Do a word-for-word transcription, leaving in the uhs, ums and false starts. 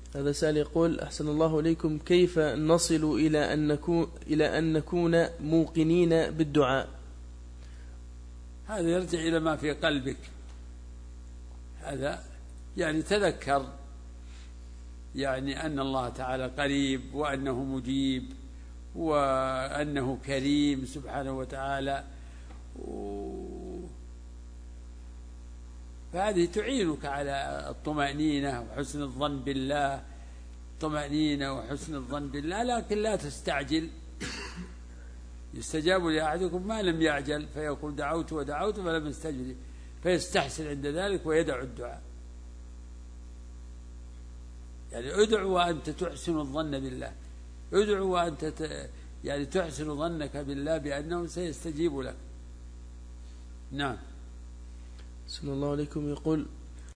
هذا سائل يقول: أحسن الله إليكم، كيف نصل إلى أن نكون إلى أن نكون موقنين بالدعاء؟ هذا يرجع إلى ما في قلبك. هذا يعني تذكر يعني أن الله تعالى قريب، وأنه مجيب، وأنه كريم سبحانه وتعالى، فهذه تعينك على الطمأنينة وحسن الظن بالله، طمأنينة وحسن الظن بالله، لكن لا تستعجل. يستجاب لأحدكم ما لم يعجل، فيقول دعوت ودعوت فلم يستجب، فيستحسن عند ذلك ويدعو الدعاء. يعني ادعو وأنت تحسن الظن بالله، ادعو وأنت يعني تحسن ظنك بالله بأنه سيستجيب لك. نعم. صلى الله عليكم يقول: